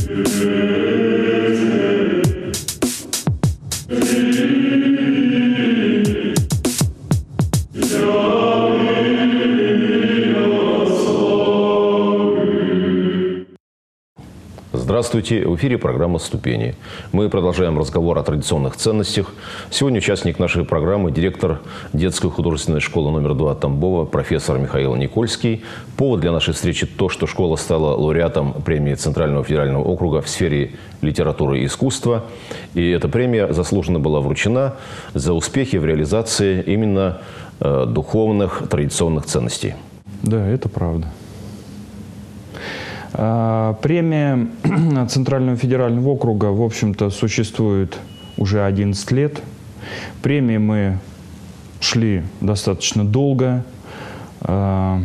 Здравствуйте! В эфире программа «Ступени». Мы продолжаем разговор о традиционных ценностях. Сегодня участник нашей программы – директор детской художественной школы номер 2 Тамбова, профессор Михаил Никольский. Повод для нашей встречи – то, что школа стала лауреатом премии Центрального федерального округа в сфере литературы и искусства. И эта премия заслуженно была вручена за успехи в реализации именно духовных традиционных ценностей. Да, это правда. Премия Центрального федерального округа, в общем-то, существует уже 11 лет. Премии мы шли достаточно долго. По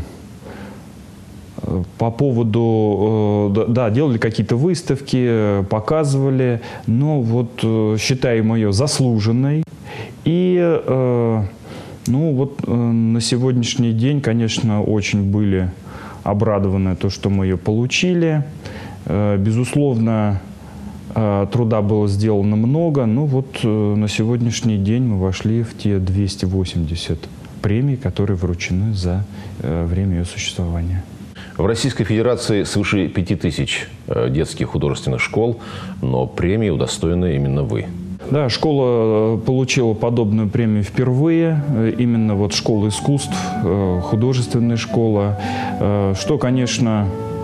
поводу, да, делали какие-то выставки, показывали, но вот считаем ее заслуженной. И, ну вот на сегодняшний день, конечно, очень были обрадованы то, что мы ее получили. Безусловно, труда было сделано много, но вот на сегодняшний день мы вошли в те 280 премий, которые вручены за время ее существования. В Российской Федерации свыше 5000 детских художественных школ, но премии удостоены именно вы. Да, школа получила подобную премию впервые, именно вот школа искусств, художественная школа, что, конечно,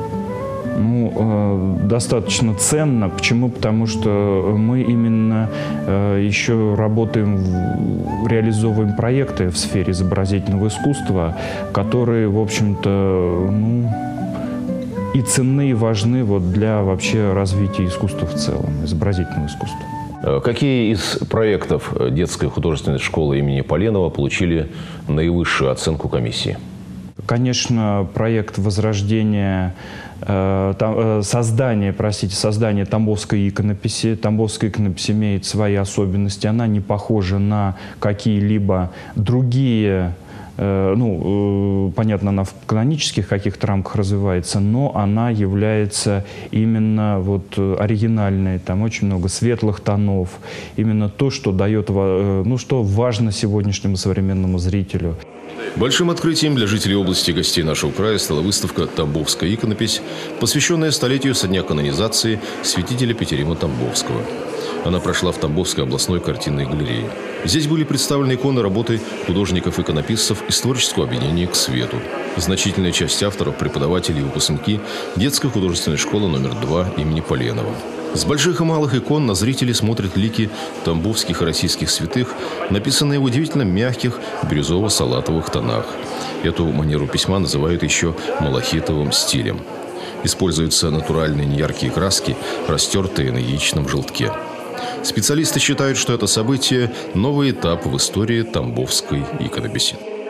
ну, достаточно ценно. Почему? Потому что мы именно еще работаем, реализовываем проекты в сфере изобразительного искусства, которые, в общем-то, ну, и ценны, и важны вот для вообще развития искусства в целом, изобразительного искусства. Какие из проектов детской художественной школы имени Поленова получили наивысшую оценку комиссии? Конечно, проект возрождения, создание тамбовской иконописи. Тамбовская иконопись имеет свои особенности. Она не похожа на какие-либо другие. Ну, понятно, она в канонических каких-то рамках развивается, но она является именно вот оригинальной. Там очень много светлых тонов. Именно то, что дает, ну, что важно сегодняшнему современному зрителю. Большим открытием для жителей области и гостей нашего края стала выставка «Тамбовская иконопись», посвященная столетию со дня канонизации святителя Петерима Тамбовского. Она прошла в Тамбовской областной картинной галерее. Здесь были представлены иконы работы художников-иконописцев из творческого объединения «К свету». Значительная часть авторов, преподавателей и выпускники детской художественной школы номер 2 имени Поленова. С больших и малых икон на зрителей смотрят лики тамбовских и российских святых, написанные в удивительно мягких бирюзово-салатовых тонах. Эту манеру письма называют еще малахитовым стилем. Используются натуральные неяркие краски, растертые на яичном желтке. Специалисты считают, что это событие – новый этап в истории тамбовской иконописи.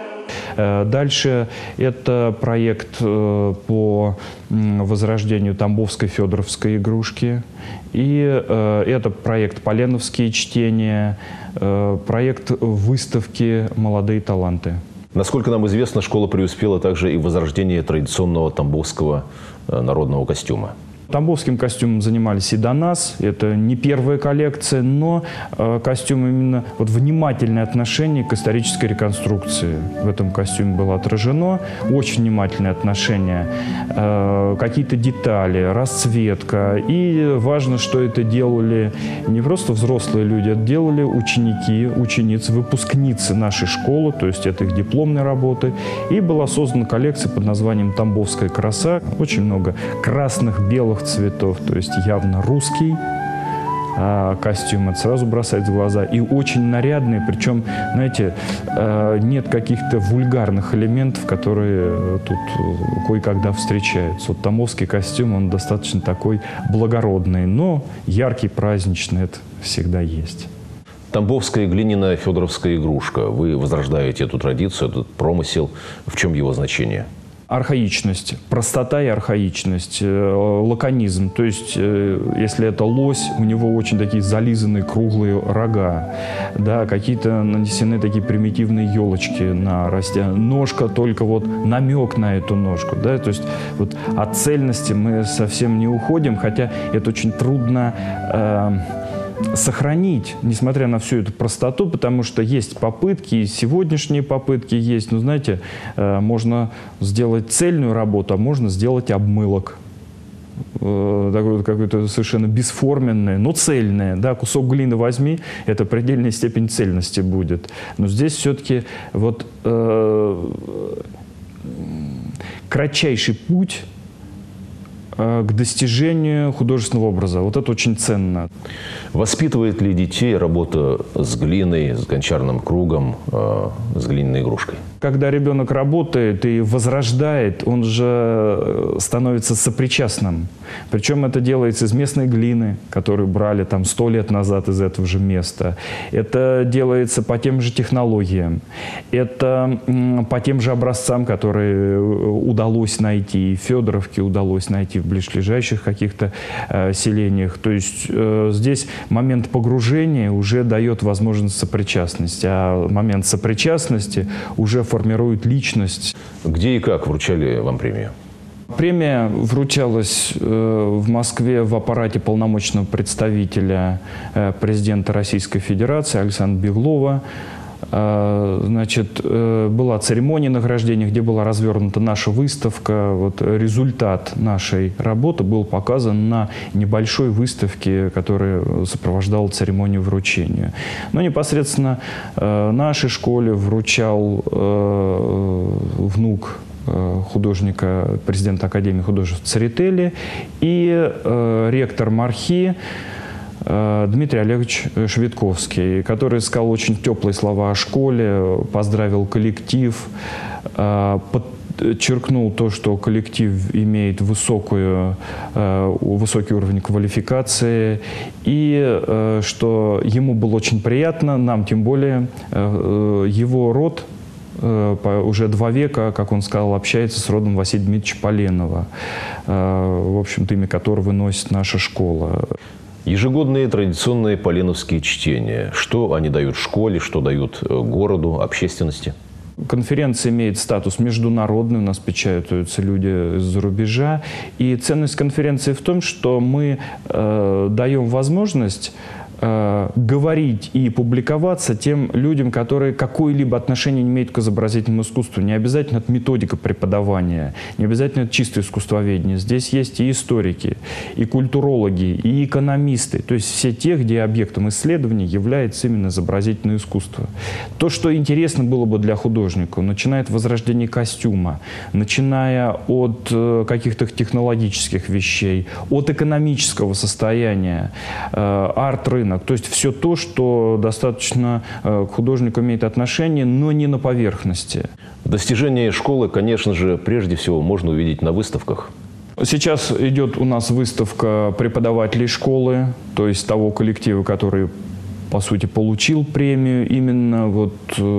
Дальше это проект по возрождению тамбовской федоровской игрушки. И это проект «Поленовские чтения», проект выставки «Молодые таланты». Насколько нам известно, школа преуспела также и в возрождении традиционного тамбовского народного костюма. Тамбовским костюмом занимались и до нас. Это не первая коллекция, но костюм именно вот внимательное отношение к исторической реконструкции в этом костюме было отражено. Очень внимательное отношение. Какие-то детали, расцветка. И важно, что это делали не просто взрослые люди, это делали ученики, ученицы, выпускницы нашей школы, то есть это их дипломные работы. И была создана коллекция под названием «Тамбовская краса». Очень много красных, белых цветов, то есть явно русский костюм, это сразу бросается в глаза. И очень нарядный, причем, знаете, нет каких-то вульгарных элементов, которые тут кое-когда встречаются. Вот тамбовский костюм, он достаточно такой благородный, но яркий, праздничный, это всегда есть. Тамбовская глиняная федоровская игрушка. Вы возрождаете эту традицию, этот промысел. В чем его значение? Архаичность, простота и архаичность, лаконизм. То есть, если это лось, у него очень такие зализанные круглые рога, да, какие-то нанесены такие примитивные елочки на растение. Ножка только вот намек на эту ножку, да, то есть вот от цельности мы совсем не уходим, хотя это очень трудно сохранить, несмотря на всю эту простоту, потому что есть попытки, и сегодняшние попытки есть, но, знаете, можно сделать цельную работу, а можно сделать обмылок. Такое какое-то совершенно бесформенное, но цельное. Да, кусок глины возьми, это предельная степень цельности будет. Но здесь все-таки вот кратчайший путь к достижению художественного образа. Вот это очень ценно. Воспитывает ли детей работа с глиной, с гончарным кругом, с глиняной игрушкой? Когда ребенок работает и возрождает, он же становится сопричастным. Причем это делается из местной глины, которую брали там 100 лет назад из этого же места. Это делается по тем же технологиям. Это по тем же образцам, которые удалось найти. И в Федоровке удалось найти, в ближайших каких-то селениях. То есть здесь момент погружения уже дает возможность сопричастности. А момент сопричастности уже формирует личность. Где и как вручали вам премию? Премия вручалась в Москве в аппарате полномочного представителя президента Российской Федерации Александра Беглова. Значит, была церемония награждения, где была развернута наша выставка. Вот результат нашей работы был показан на небольшой выставке, которая сопровождала церемонию вручения. Но непосредственно нашей школе вручал внук художника, президента Академии художеств Церетели и ректор МАРХИ Дмитрий Олегович Швидковский, который сказал очень теплые слова о школе, поздравил коллектив, подчеркнул то, что коллектив имеет высокий уровень квалификации, и что ему было очень приятно, нам тем более, его род уже 2 века, как он сказал, общается с родом Василия Дмитриевича Поленова, в общем-то, имя которого носит наша школа. Ежегодные традиционные поленовские чтения. Что они дают школе, что дают городу, общественности? Конференция имеет статус международный, у нас печатаются люди из-за рубежа. И ценность конференции в том, что мы даем возможность говорить и публиковаться тем людям, которые какое-либо отношение не имеют к изобразительному искусству. Не обязательно это методика преподавания, не обязательно это чистое искусствоведение. Здесь есть и историки, и культурологи, и экономисты. То есть все те, где объектом исследований является именно изобразительное искусство. То, что интересно было бы для художника, начиная от возрождения костюма, начиная от каких-то технологических вещей, от экономического состояния, арт-рынок. То есть все то, что достаточно к художнику имеет отношение, но не на поверхности. Достижения школы, конечно же, прежде всего можно увидеть на выставках. Сейчас идет у нас выставка преподавателей школы, то есть того коллектива, который, по сути, получил премию, именно вот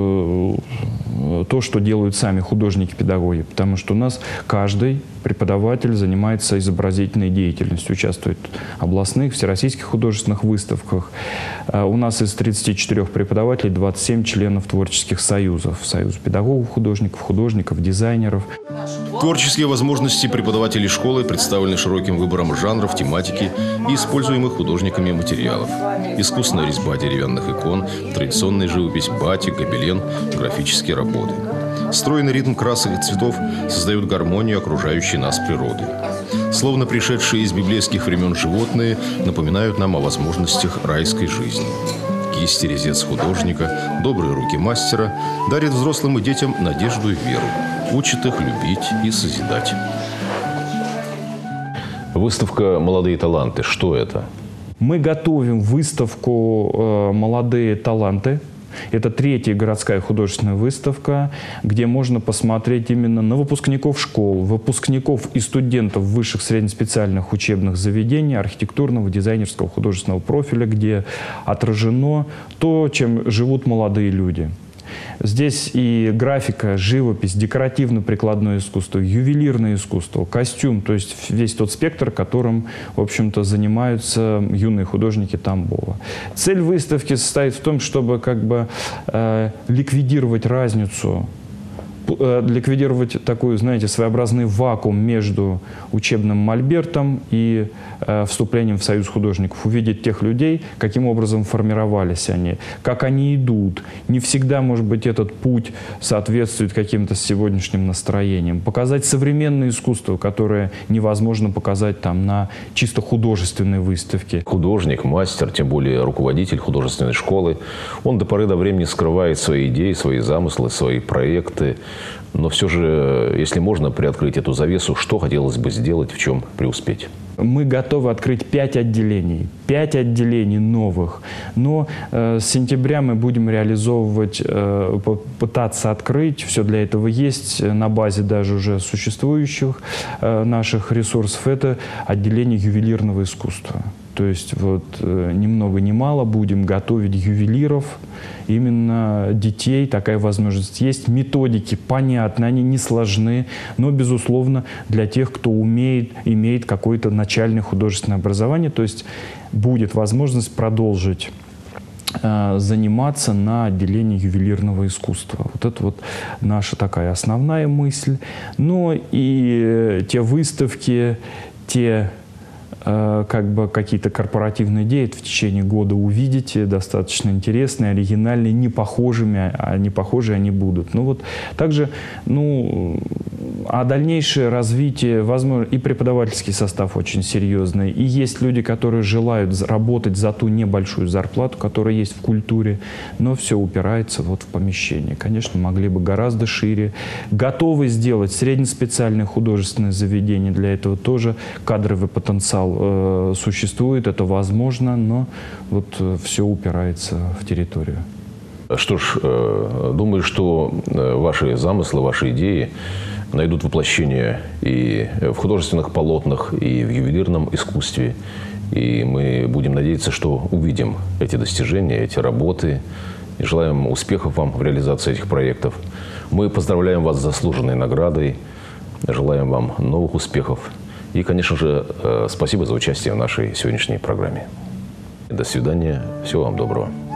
то, что делают сами художники-педагоги. Потому что у нас каждый преподаватель занимается изобразительной деятельностью, участвует в областных, всероссийских художественных выставках. У нас из 34 преподавателей 27 членов творческих союзов. Союз педагогов, художников, дизайнеров. Творческие возможности преподавателей школы представлены широким выбором жанров, тематики и используемых художниками материалов. Искусственная резьба деревянных икон, традиционная живопись, батик, гобелен, графические работы. Стройный ритм красок и цветов создают гармонию окружающей нас природы. Словно пришедшие из библейских времен животные напоминают нам о возможностях райской жизни. Кисти резец художника, добрые руки мастера дарят взрослым и детям надежду и веру, учат их любить и созидать. Выставка «Молодые таланты». Что это? Мы готовим выставку «Молодые таланты». Это 3-я городская художественная выставка, где можно посмотреть именно на выпускников школ, выпускников и студентов высших среднеспециальных учебных заведений, архитектурного, дизайнерского, художественного профиля, где отражено то, чем живут молодые люди. Здесь и графика, живопись, декоративно-прикладное искусство, ювелирное искусство, костюм, то есть весь тот спектр, которым, в общем-то, занимаются юные художники Тамбова. Цель выставки состоит в том, чтобы как бы ликвидировать разницу, ликвидировать такой, знаете, своеобразный вакуум между учебным мольбертом и вступлением в Союз художников. Увидеть тех людей, каким образом формировались они, как они идут. Не всегда, может быть, этот путь соответствует каким-то сегодняшним настроениям. Показать современное искусство, которое невозможно показать там на чисто художественной выставке. Художник, мастер, тем более руководитель художественной школы, он до поры до времени скрывает свои идеи, свои замыслы, свои проекты. Но все же, если можно приоткрыть эту завесу, что хотелось бы сделать, в чем преуспеть? Мы готовы открыть 5 отделений. 5 отделений новых. Но с сентября мы будем реализовывать, пытаться открыть. Все для этого есть на базе даже уже существующих наших ресурсов. Это отделение ювелирного искусства. То есть вот ни много ни мало будем готовить ювелиров, именно детей. Такая возможность есть. Методики понятны, они не сложны, но, безусловно, для тех, кто имеет какое-то начальное художественное образование, то есть будет возможность продолжить заниматься на отделении ювелирного искусства. Вот это вот наша такая основная мысль. Но и те выставки, те как бы какие-то корпоративные идеи в течение года увидите, достаточно интересные, оригинальные, не похожие они будут. Ну вот также, а дальнейшее развитие, возможно, и преподавательский состав очень серьезный, и есть люди, которые желают работать за ту небольшую зарплату, которая есть в культуре, но все упирается вот в помещение. Конечно, могли бы гораздо шире. Готовы сделать среднеспециальное художественное заведение, для этого тоже кадровый потенциал существует, это возможно, но вот все упирается в территорию. Что ж, думаю, что ваши замыслы, ваши идеи найдут воплощение и в художественных полотнах, и в ювелирном искусстве. И мы будем надеяться, что увидим эти достижения, эти работы. И желаем успехов вам в реализации этих проектов. Мы поздравляем вас с заслуженной наградой, желаем вам новых успехов. И, конечно же, спасибо за участие в нашей сегодняшней программе. До свидания. Всего вам доброго.